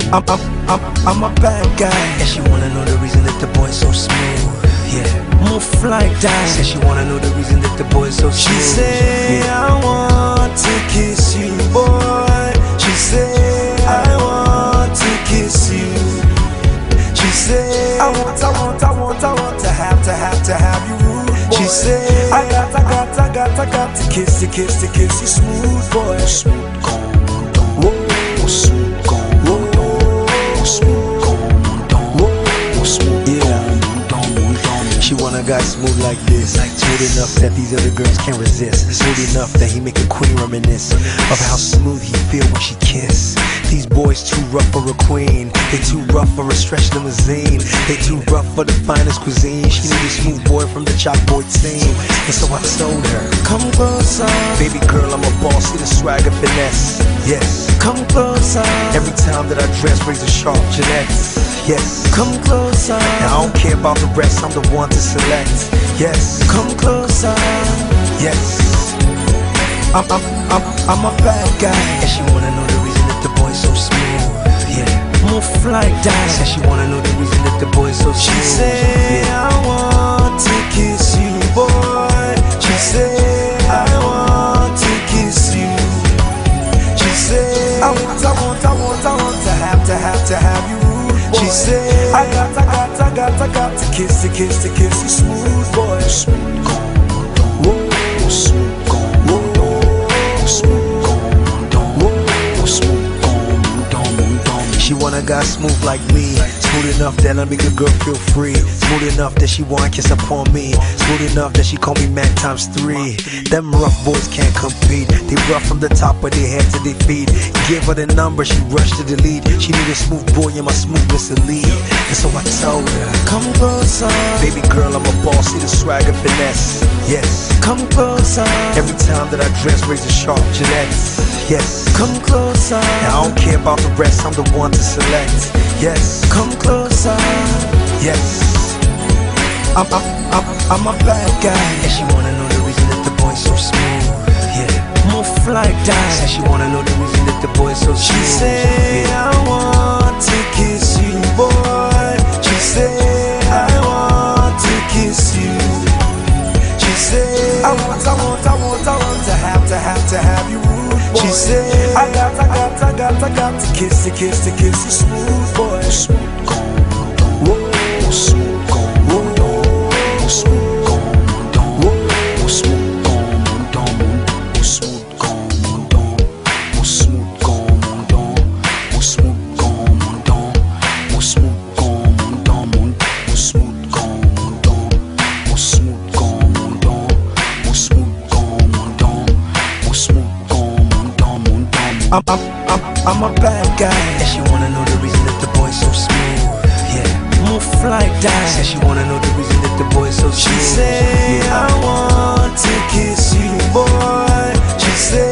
I'm a bad guy, and she wanna know the reason that the boy's so smooth. Yeah, move like that. Said she wanna know the reason that the boy's so smooth. She say, yeah. I want to kiss you, boy. She say, I want to kiss you. She say, I want to have you. Boy. She say, I got to kiss you, smooth boy. Smooth gone, whoa, smooth gone, whoa, smooth gone, whoa, smooth gone. She want a guy smooth like this, smooth enough that these other girls can't resist, smooth enough that he make a queen reminisce of how smooth he feel when she kiss. These boys too rough for a queen, they too rough for a stretch limousine, they too rough for the finest cuisine. She need a smooth boy from the chalkboard scene, and so I told her, come closer, baby girl, I'm a boss, see the swag and finesse. Yes, come closer. Every time that I dress, razor sharp Jeanettes. Yes, come closer. Now I don't care about the rest, I'm the one to select. Yes, come closer. Yes, I'm a bad guy, and she wanna know the reason that the boy's so smooth. Yeah, move like that. Said she wanna know the reason that the boy's so smooth. She say, yeah. I want to kiss you, boy. She say, I want to kiss you. She say, I want to have you. Boy. She say, I got to kiss you, smooth boy. Smooth gone, whoa, smooth gone, whoa, smooth gone, whoa, smooth gone. She want a guy smooth like me, smooth enough that I make a girl feel free, smooth enough that she want kiss upon me, smooth enough that she call me man ×3. Them rough boys can't compete, they rough from the top of their head to their feet. Give her the number, she rushed to delete. She need a smooth boy and my smoothness elite. And so I told her, come closer, baby girl, I'm a boss, see the swag and finesse. Yes, come closer. Every time that I dress, razor sharp Jeanettes. Yes, come closer. Now I don't care about the rest, I'm the one to select. Yes, come closer. Yes, I'm a bad guy, and she wanna know the reason that the boy's so smooth. Yeah, move like that. Said she wanna know the reason that the boy's so smooth. She say, yeah. I want to kiss you, boy. She say, I want to kiss you. She say, I want to have you. Boy. She say, I got to kiss you, smooth boy. Smooth gone, whoa, smooth gone, whoa, smooth gone, whoa, smooth gone, smooth gone, smooth gone, smooth gone, smooth gone, smooth gone, smooth gone, I'm a bad guy, and she wanna know the reason that the boy's so smooth. Yeah, move like that. Said she wanna know the reason that the boy's so smooth. She say, yeah. I want to kiss you, boy. She say,